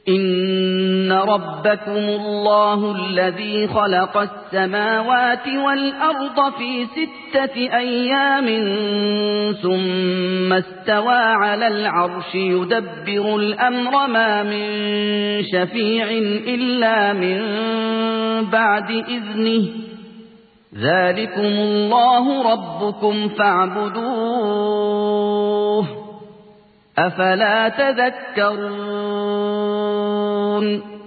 إن ربكم الله الذي خلق السماوات والأرض في 6 أيام ثم استوى على العرش يدبر الأمر ما من شفيع إلا من بعد إذنه ذلكم الله ربكم فاعبدوه أفلا تذكرون